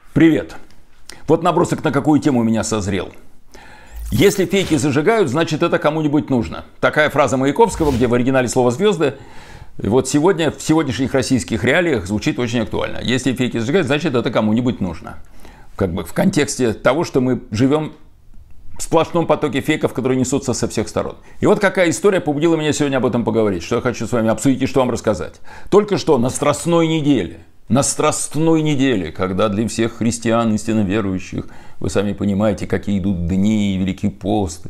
Привет. Вот набросок на какую тему у меня созрел. Если фейки зажигают, значит это кому-нибудь нужно. Такая фраза Маяковского, где в оригинале слово «звезды». Вот сегодня, в сегодняшних российских реалиях звучит очень актуально. Если фейки зажигают, значит это кому-нибудь нужно. Как бы в контексте того, что мы живем в сплошном потоке фейков, которые несутся со всех сторон. И вот какая история побудила меня сегодня об этом поговорить, что я хочу с вами обсудить и что вам рассказать. Только что на Страстной неделе, когда для всех христиан, истинно верующих, вы сами понимаете, какие идут дни и Великий пост,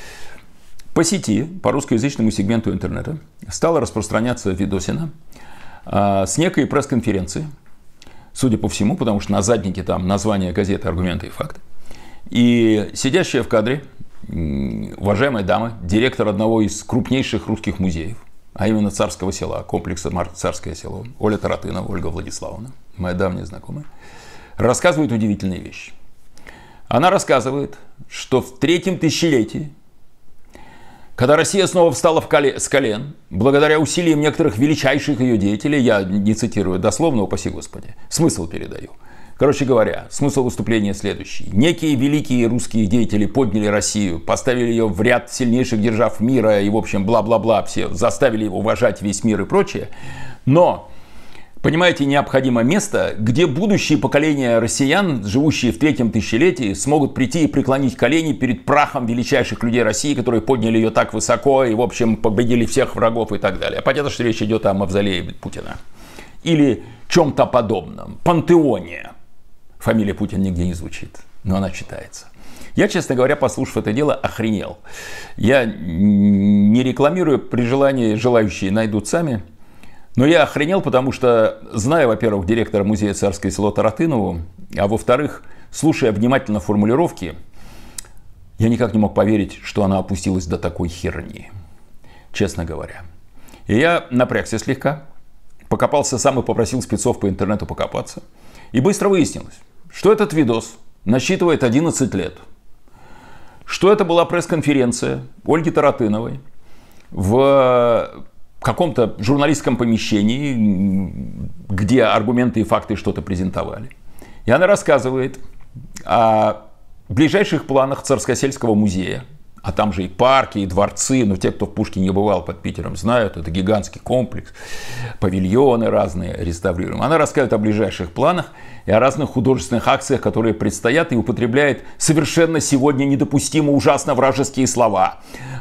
по сети, по русскоязычному сегменту интернета, стала распространяться видосина с некой пресс-конференции, судя по всему, потому что на заднике там название газеты, аргументы и факты. И сидящая в кадре уважаемая дама, директор одного из крупнейших русских музеев, а именно Царского села, комплекса Царское село, Оля Таратынова, Ольга Владиславовна, моя давняя знакомая, рассказывает удивительные вещи. Она рассказывает, что в третьем тысячелетии, когда Россия снова встала с колен, благодаря усилиям некоторых величайших ее деятелей, я не цитирую дословно, упаси Господи, смысл передаю. Короче говоря, смысл выступления следующий. Некие великие русские деятели подняли Россию, поставили ее в ряд сильнейших держав мира и, в общем, бла-бла-бла, все заставили его уважать весь мир и прочее. Но, понимаете, необходимо место, где будущие поколения россиян, живущие в третьем тысячелетии, смогут прийти и преклонить колени перед прахом величайших людей России, которые подняли ее так высоко и, в общем, победили всех врагов и так далее. Понятно, что речь идет о мавзолее Путина. Или чем-то подобном. Пантеоне. Фамилия Путин нигде не звучит, но она читается. Я, честно говоря, послушав это дело, охренел. Я не рекламирую, при желании желающие найдут сами. Но я охренел, потому что, зная, во-первых, директора музея Царское село Таратынову, а во-вторых, слушая внимательно формулировки, я никак не мог поверить, что она опустилась до такой херни. Честно говоря. И я напрягся слегка, покопался сам и попросил спецов по интернету покопаться. И быстро выяснилось, что этот видос насчитывает 11 лет. Что это была пресс-конференция Ольги Таратыновой в каком-то журналистском помещении, где аргументы и факты что-то презентовали. И она рассказывает о ближайших планах Царскосельского музея. А там же и парки, и дворцы. Но те, кто в Пушкине бывал под Питером, знают. Это гигантский комплекс. Павильоны разные реставрируем. Она рассказывает о ближайших планах и о разных художественных акциях, которые предстоят, и употребляет совершенно сегодня недопустимо ужасно вражеские слова.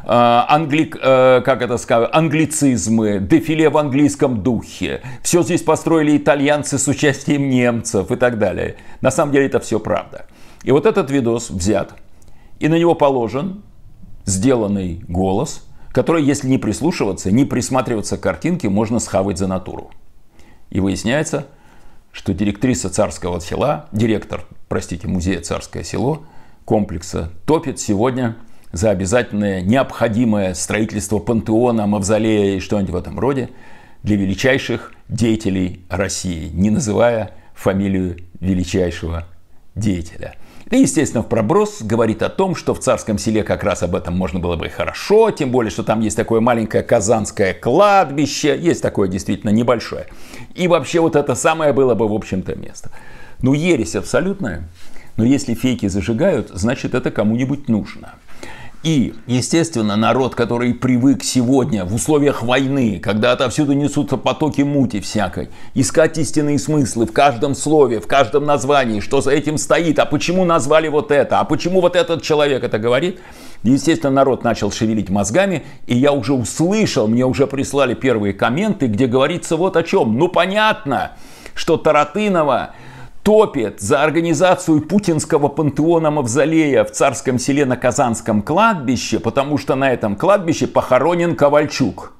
Англицизмы, дефиле в английском духе. Все здесь построили итальянцы с участием немцев и так далее. На самом деле это все правда. И вот этот видос взят, и на него положен сделанный голос, который, если не прислушиваться, не присматриваться к картинке, можно схавать за натуру. И выясняется, что директриса Царского села, директор, музея Царское село, комплекса, топит сегодня за обязательное необходимое строительство пантеона, мавзолея и что-нибудь в этом роде для величайших деятелей России, не называя фамилию величайшего деятеля. И, естественно, в проброс говорит о том, что в Царском селе как раз об этом можно было бы и хорошо, тем более, что там есть такое маленькое казанское кладбище, есть такое действительно небольшое. И вообще вот это самое было бы, в общем-то, место. Ну, ересь абсолютная, но если фейки зажигают, значит, это кому-нибудь нужно. И, естественно, народ, который привык сегодня в условиях войны, когда отовсюду несутся потоки мути всякой, искать истинные смыслы в каждом слове, в каждом названии, что за этим стоит, а почему назвали вот это, а почему вот этот человек это говорит, естественно, народ начал шевелить мозгами, и я уже услышал, мне уже прислали первые комменты, где говорится вот о чем. Ну, понятно, что Таратынова топит за организацию путинского пантеона-мавзолея в Царском селе на Казанском кладбище, потому что на этом кладбище похоронен Ковальчук.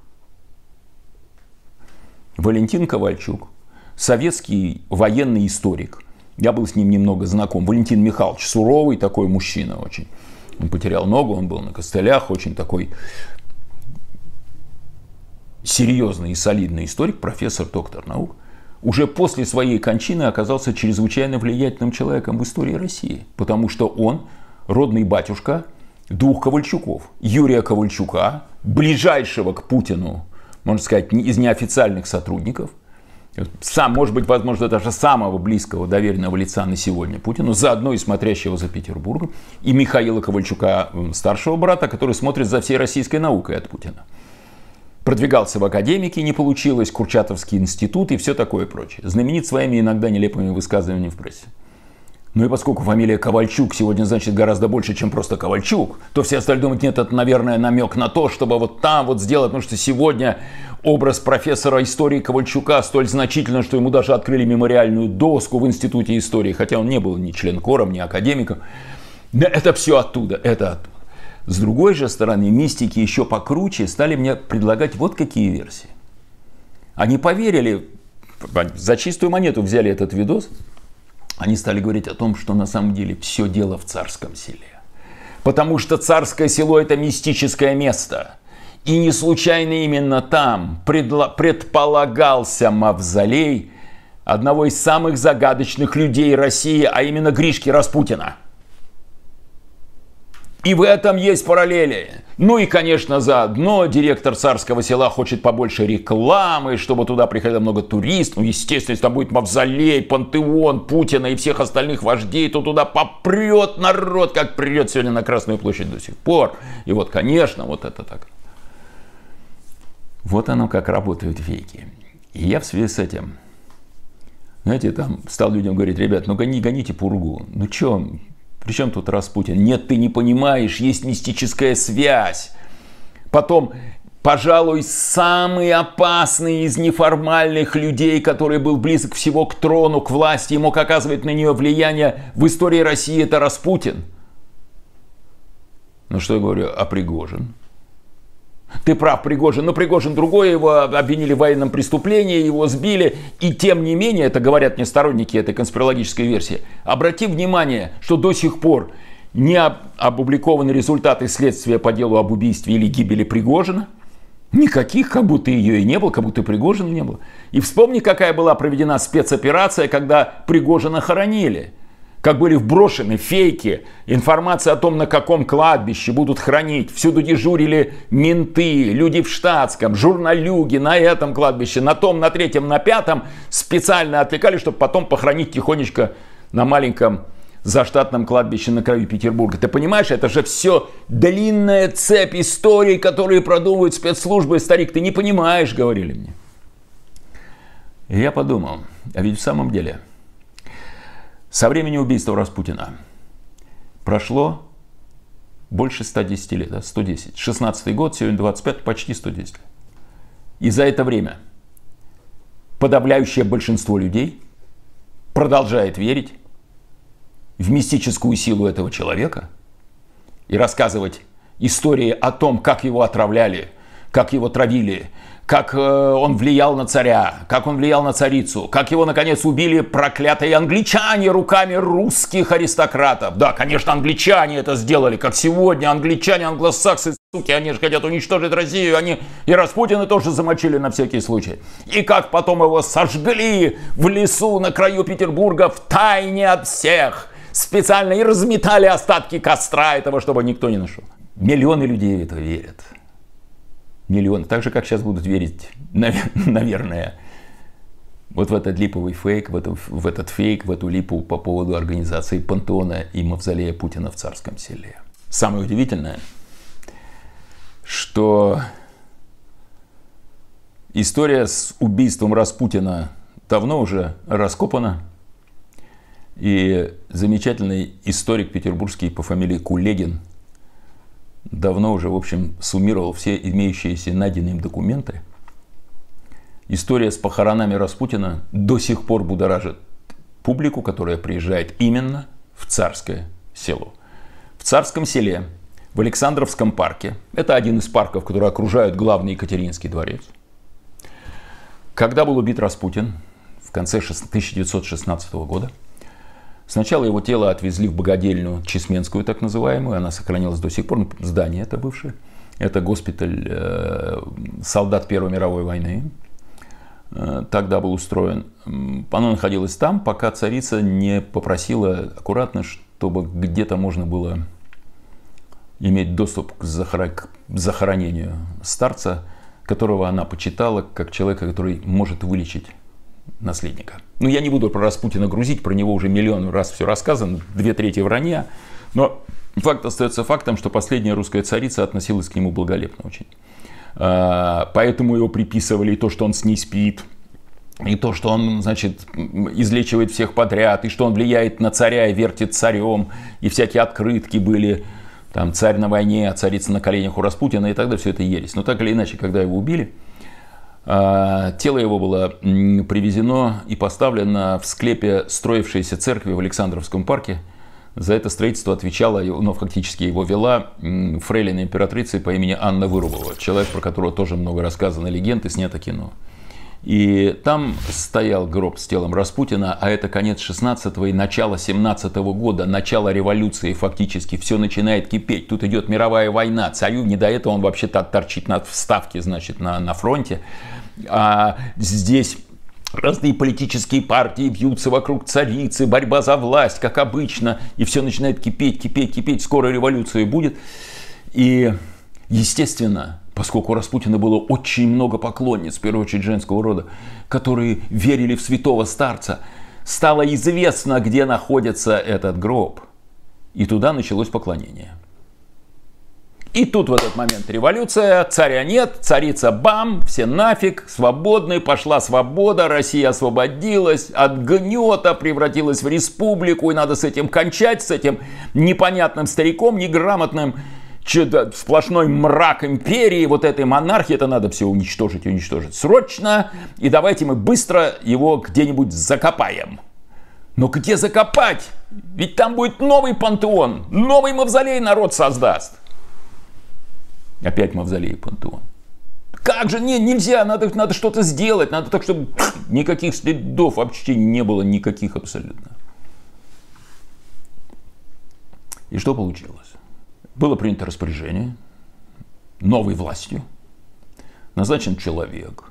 Валентин Ковальчук, советский военный историк. Я был с ним немного знаком. Валентин Михайлович, суровый такой мужчина очень. Он потерял ногу, он был на костылях, очень такой серьезный и солидный историк, профессор, доктор наук. Уже после своей кончины оказался чрезвычайно влиятельным человеком в истории России. Потому что он родный батюшка двух Ковальчуков. Юрия Ковальчука, ближайшего к Путину, можно сказать, из неофициальных сотрудников, сам, может быть, возможно, даже самого близкого доверенного лица на сегодня Путину, заодно и смотрящего за Петербургом, и Михаила Ковальчука, старшего брата, который смотрит за всей российской наукой от Путина. Продвигался в академики, не получилось, Курчатовский институт и все такое прочее. Знаменит своими иногда нелепыми высказываниями в прессе. Ну и поскольку фамилия Ковальчук сегодня значит гораздо больше, чем просто Ковальчук, то все остальные думают, нет, это, наверное, намек на то, чтобы вот там вот сделать, потому что сегодня образ профессора истории Ковальчука столь значительно, что ему даже открыли мемориальную доску в Институте истории, хотя он не был ни членкором, ни академиком. Это все оттуда, это оттуда. С другой же стороны, мистики еще покруче стали мне предлагать вот какие версии. Они поверили, за чистую монету взяли этот видос. Они стали говорить о том, что на самом деле все дело в Царском селе. Потому что Царское село – это мистическое место. И не случайно именно там предполагался мавзолей одного из самых загадочных людей России, а именно Гришки Распутина. И в этом есть параллели. Ну и, конечно, заодно директор Царского села хочет побольше рекламы, чтобы туда приходило много туристов. Ну, естественно, если там будет мавзолей, пантеон Путина и всех остальных вождей, то туда попрет народ, как придет сегодня на Красную площадь до сих пор. И вот, конечно, вот это так. Вот оно как работают фейки. И я в связи с этим, знаете, там стал людям говорить, ребят, ну гоните пургу. Ну что, при чем тут Распутин? Нет, ты не понимаешь, есть мистическая связь. Потом, пожалуй, самый опасный из неформальных людей, который был близок всего к трону, к власти и мог оказывать на нее влияние в истории России, это Распутин. Ну что я говорю, а Пригожин? Ты прав, Пригожин. Но Пригожин другой, его обвинили в военном преступлении, его сбили. И тем не менее, это говорят мне сторонники этой конспирологической версии, обрати внимание, что до сих пор не опубликованы результаты следствия по делу об убийстве или гибели Пригожина. Никаких, как будто ее и не было, как будто Пригожина не было. И вспомни, какая была проведена спецоперация, когда Пригожина хоронили. Как были вброшены фейки, информация о том, на каком кладбище будут хранить. Всюду дежурили менты, люди в штатском, журналюги на этом кладбище, на том, на третьем, на пятом. Специально отвлекали, чтобы потом похоронить тихонечко на маленьком заштатном кладбище на краю Петербурга. Ты понимаешь, это же все длинная цепь историй, которые продумывают спецслужбы. Старик, ты не понимаешь, говорили мне. И я подумал, а ведь в самом деле... Со времени убийства Распутина прошло больше 110 лет, да, 110. 16-й год, сегодня 25, почти 110 лет. И за это время подавляющее большинство людей продолжает верить в мистическую силу этого человека и рассказывать истории о том, как его отравляли, как его травили, как он влиял на царя, как он влиял на царицу, как его, наконец, убили проклятые англичане руками русских аристократов. Да, конечно, англичане это сделали, как сегодня англичане, англосаксы, суки, они же хотят уничтожить Россию, они и Распутина тоже замочили на всякий случай. И как потом его сожгли в лесу на краю Петербурга в тайне от всех, специально и разметали остатки костра этого, чтобы никто не нашел. Миллионы людей в это верят. Миллионы. Так же, как сейчас будут верить, наверное, вот в этот липовый фейк, в этот фейк, в эту липу по поводу организации пантеона и мавзолея Путина в Царском селе. Самое удивительное, что история с убийством Распутина давно уже раскопана. И замечательный историк петербургский по фамилии Кулегин давно уже, в общем, суммировал все имеющиеся найденные им документы. История с похоронами Распутина до сих пор будоражит публику, которая приезжает именно в Царское село. В Царском селе, в Александровском парке, это один из парков, которые окружают главный Екатерининский дворец. Когда был убит Распутин в конце 1916 года, сначала его тело отвезли в богадельню Чесменскую, так называемую. Она сохранилась до сих пор. Здание это бывшее. Это госпиталь солдат Первой мировой войны. Тогда был устроен. Оно находилось там, пока царица не попросила аккуратно, чтобы где-то можно было иметь доступ к захоронению старца, которого она почитала как человека, который может вылечить наследника. Ну, я не буду про Распутина грузить, про него уже миллион раз все рассказано, 2/3 вранья. Но факт остается фактом, что последняя русская царица относилась к нему благолепно очень. Поэтому его приписывали и то, что он с ней спит, и то, что он, значит, излечивает всех подряд, и что он влияет на царя и вертит царем, и всякие открытки были, там, царь на войне, а царица на коленях у Распутина, и тогда все это ересь. Но так или иначе, когда его убили, тело его было привезено и поставлено в склепе строившейся церкви в Александровском парке. За это строительство отвечала, ну, фактически его вела фрейлина императрицы по имени Анна Вырубова, человек, про которого тоже много рассказано легенд и снято кино. И там стоял гроб с телом Распутина, а это конец 16-го и начало 17-го года, начало революции фактически, все начинает кипеть. Тут идет мировая война, царю не до этого, он вообще торчит на вставке, значит, на фронте. А здесь разные политические партии вьются вокруг царицы, борьба за власть, как обычно, и все начинает кипеть, кипеть, кипеть, скоро революция будет. И, естественно, поскольку у Распутина было очень много поклонниц, в первую очередь женского рода, которые верили в святого старца, стало известно, где находится этот гроб. И туда началось поклонение. И тут в этот момент революция, царя нет, царица бам, все нафиг, свободные, пошла свобода, Россия освободилась, от гнета превратилась в республику, и надо с этим кончать, с этим непонятным стариком, неграмотным, сплошной мрак империи, вот этой монархии, это надо все уничтожить, уничтожить срочно, и давайте мы быстро его где-нибудь закопаем. Но где закопать? Ведь там будет новый пантеон, новый мавзолей народ создаст. Опять мавзолей и пантеон. Как же? Нельзя, надо что-то сделать, надо так, чтобы никаких следов вообще не было, никаких абсолютно. И что получилось? Было принято распоряжение новой властью, назначен человек,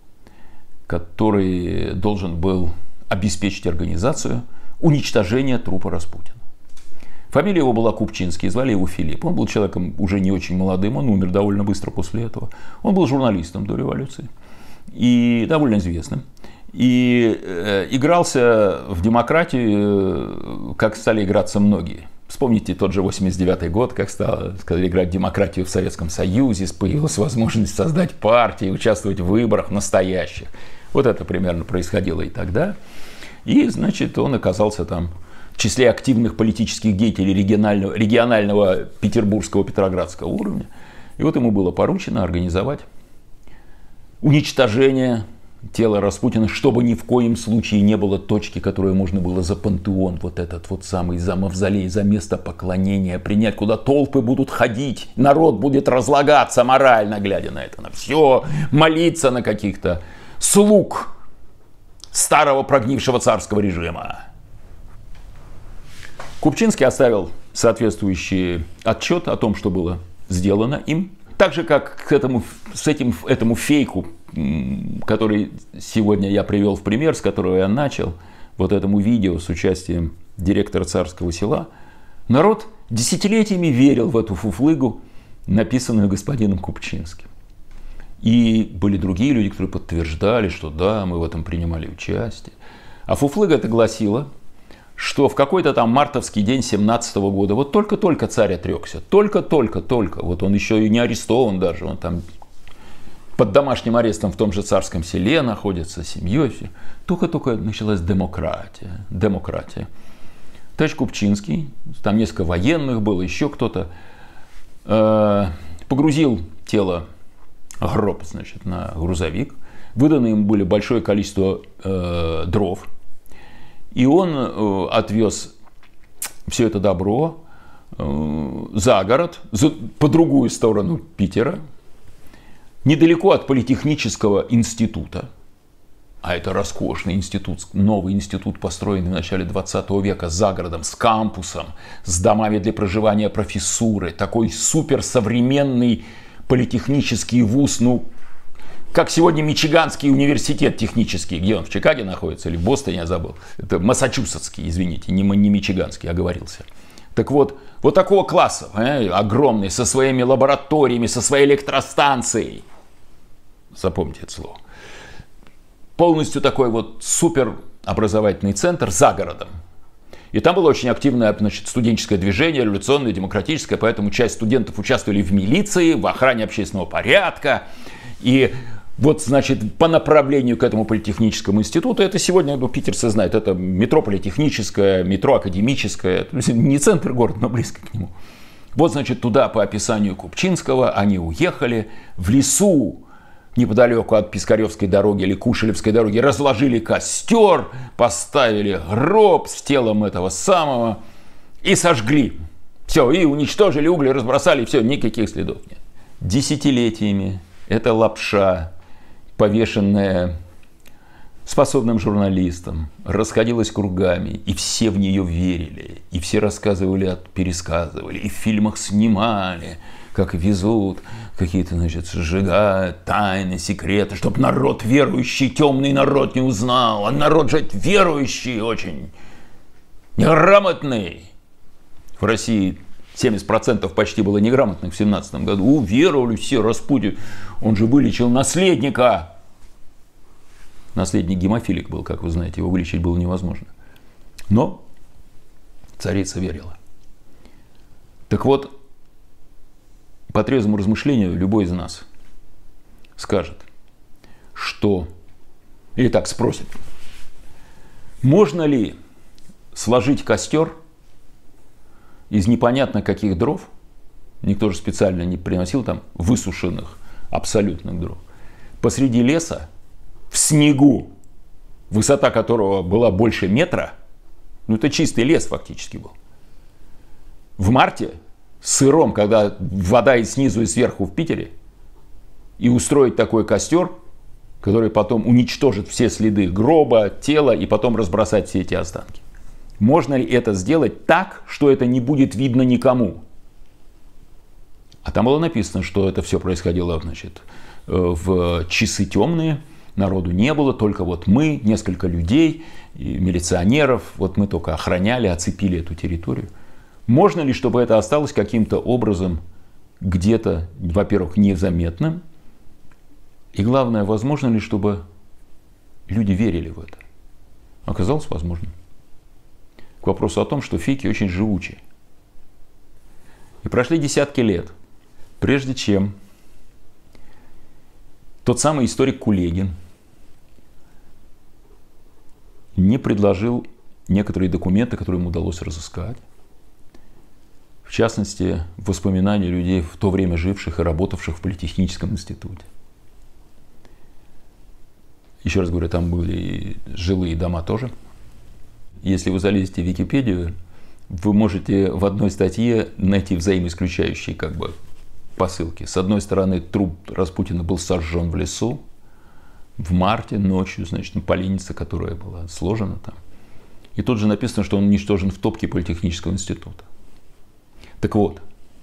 который должен был обеспечить организацию уничтожения трупа Распутина. Фамилия его была Купчинский, звали его Филипп. Он был человеком уже не очень молодым, он умер довольно быстро после этого. Он был журналистом до революции и довольно известным. И игрался в демократию, как стали играться многие. Вспомните тот же 89-й год, как стали играть в демократию в Советском Союзе, появилась возможность создать партии, участвовать в выборах настоящих. Вот это примерно происходило и тогда. И, значит, он оказался там в числе активных политических деятелей регионального петербургского, петроградского уровня. И вот ему было поручено организовать уничтожение тела Распутина, чтобы ни в коем случае не было точки, которую можно было за пантеон, вот этот вот самый, за мавзолей, за место поклонения принять, куда толпы будут ходить, народ будет разлагаться морально, глядя на это, на все, молиться на каких-то слуг старого прогнившего царского режима. Купчинский оставил соответствующий отчет о том, что было сделано им. Так же, как к этому фейку, который сегодня я привел в пример, с которого я начал, вот этому видео с участием директора Царского Села, народ десятилетиями верил в эту фуфлыгу, написанную господином Купчинским. И были другие люди, которые подтверждали, что да, мы в этом принимали участие. А фуфлыга это гласила, что в какой-то там мартовский день 17-го года, вот только-только царь отрекся, только-только, вот он еще и не арестован даже, он там под домашним арестом в том же Царском Селе находится, с семьей, только-только началась демократия. Товарищ Купчинский, там несколько военных было, еще кто-то, погрузил тело, гроб, значит, на грузовик, выдано ему было большое количество дров, и он отвез все это добро за город, по другую сторону Питера, недалеко от Политехнического института. А это роскошный институт, новый институт, построенный в начале 20 века за городом, с кампусом, с домами для проживания профессуры. Такой суперсовременный политехнический вуз, ну, как сегодня Мичиганский университет технический, где он, в Чикаго находится или в Бостоне, я забыл. Это Массачусетский, извините, не Мичиганский, оговорился. Так вот, вот такого класса, огромный, со своими лабораториями, со своей электростанцией. Запомните это слово. полностью такой вот суперобразовательный центр за городом. И там было очень активное, значит, студенческое движение, революционное, демократическое, поэтому часть студентов участвовали в милиции, в охране общественного порядка. И вот, значит, по направлению к этому политехническому институту, это сегодня, питерцы знают, это метро политехническое, метро академическое, то есть не центр города, но близко к нему. Вот, значит, туда по описанию Купчинского они уехали в лесу, неподалеку от Пискаревской дороги или Кушелевской дороги, разложили костер, поставили гроб с телом этого самого и сожгли. Все, и уничтожили угли, разбросали, все, никаких следов нет. Десятилетиями эта лапша, повешенная способным журналистом, расходилась кругами, и все в нее верили, и все рассказывали, пересказывали, и в фильмах снимали, как везут, какие-то, значит, сжигают тайны, секреты, чтобы народ верующий, темный народ не узнал, а народ же верующий очень, неграмотный. В России 70% почти было неграмотных в 17 году. Уверовали все, Распутин, он же вылечил наследника. Наследник гемофилик был, как вы знаете, его вылечить было невозможно. Но царица верила. Так вот, по трезвому размышлению любой из нас скажет, что, или так спросит, можно ли сложить костер из непонятно каких дров, никто же специально не приносил там высушенных абсолютных дров, посреди леса, в снегу, высота которого была больше метра, ну это чистый лес фактически был, в марте, сыром, когда вода и снизу, и сверху в Питере, и устроить такой костер, который потом уничтожит все следы гроба, тела, и потом разбросать все эти останки. Можно ли это сделать так, что это не будет видно никому? А там было написано, что это все происходило, значит, в часы темные, народу не было, только вот мы, несколько людей, и милиционеров, вот мы только охраняли, оцепили эту территорию. Можно ли, чтобы это осталось каким-то образом где-то, во-первых, незаметным, и главное, возможно ли, чтобы люди верили в это? Оказалось возможным. К вопросу о том, что фейки очень живучи. И прошли десятки лет, прежде чем тот самый историк Кулегин не предложил некоторые документы, которые ему удалось разыскать. В частности, воспоминания людей, в то время живших и работавших в Политехническом институте. Еще раз говорю, там были жилые дома тоже. Если вы залезете в Википедию, вы можете в одной статье найти взаимоисключающие посылки. С одной стороны, труп Распутина был сожжен в лесу в марте ночью, значит, поленница, которая была сложена там. И тут же написано, что он уничтожен в топке Политехнического института. Так вот,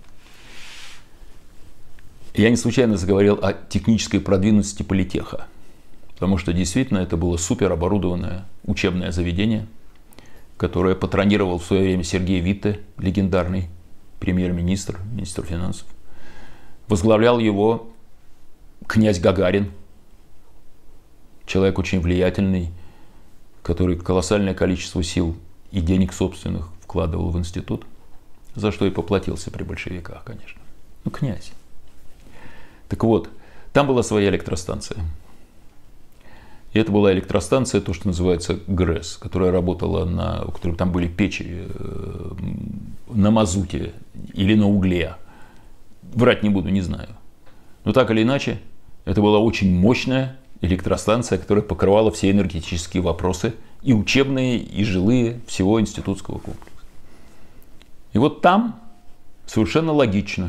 я не случайно заговорил о технической продвинутости политеха, потому что действительно это было супероборудованное учебное заведение, которое патронировал в свое время Сергей Витте, легендарный премьер-министр, министр финансов. Возглавлял его князь Гагарин, человек очень влиятельный, который колоссальное количество сил и денег собственных вкладывал в институт, за что и поплатился при большевиках, конечно. Ну, князь. Так вот, там была своя электростанция. И это была электростанция, то, что называется ГРЭС, которая работала у которой там были печи на мазуте или на угле. Врать не буду, не знаю. Но так или иначе, это была очень мощная электростанция, которая покрывала все энергетические вопросы, и учебные, и жилые, всего институтского комплекса. И вот там совершенно логично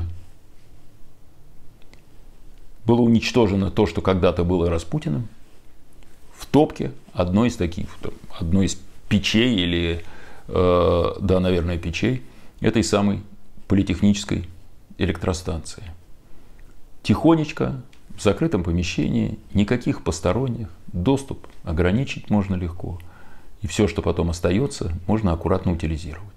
было уничтожено то, что когда-то было Распутиным, в топке одной из печей или, да, наверное, печей этой самой политехнической электростанции. Тихонечко, в закрытом помещении, никаких посторонних, доступ ограничить можно легко. И все, что потом остается, можно аккуратно утилизировать.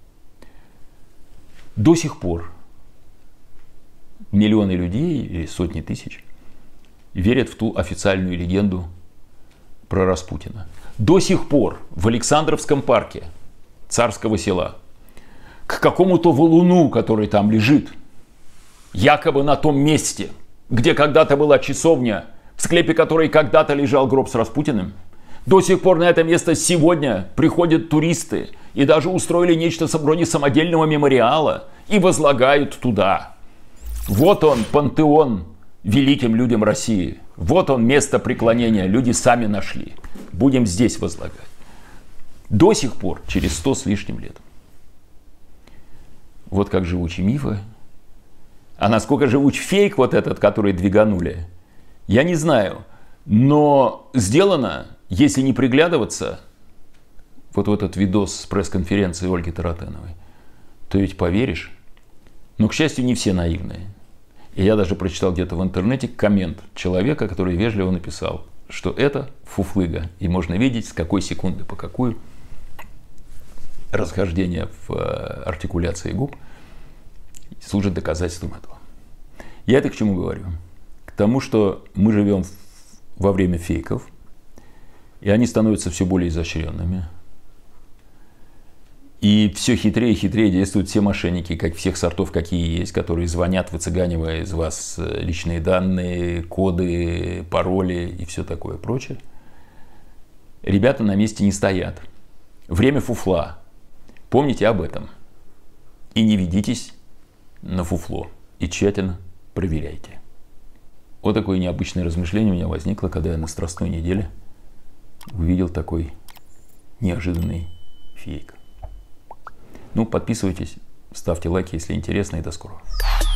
До сих пор миллионы людей, или сотни тысяч, верят в ту официальную легенду про Распутина. До сих пор в Александровском парке Царского Села к какому-то валуну, который там лежит, якобы на том месте, где когда-то была часовня, в склепе которой когда-то лежал гроб с Распутиным, до сих пор на это место сегодня приходят туристы и даже устроили нечто вроде самодельного мемориала и возлагают туда. Вот он, пантеон великим людям России. Вот он, место преклонения. Люди сами нашли. Будем здесь возлагать. До сих пор, через 100 с лишним лет. Вот как живучи мифы. А насколько живуч фейк вот этот, который двиганули, я не знаю. Но сделано, если не приглядываться, вот в этот видос с пресс-конференции Ольги Таратеновой, то ведь поверишь. Но, к счастью, не все наивные. И я даже прочитал где-то в интернете коммент человека, который вежливо написал, что это фуфлыга. И можно видеть, с какой секунды по какую расхождение в артикуляции губ служит доказательством этого. Я это к чему говорю? К тому, что мы живем во время фейков, и они становятся все более изощренными. И все хитрее и хитрее действуют все мошенники, как всех сортов, какие есть, которые звонят, выцыганивая из вас личные данные, коды, пароли и все такое прочее. Ребята на месте не стоят. Время фуфла. Помните об этом. И не ведитесь на фуфло. И тщательно проверяйте. Вот такое необычное размышление у меня возникло, когда я на Страстной неделе увидел такой неожиданный фейк. Ну, подписывайтесь, ставьте лайки, если интересно, и до скорого.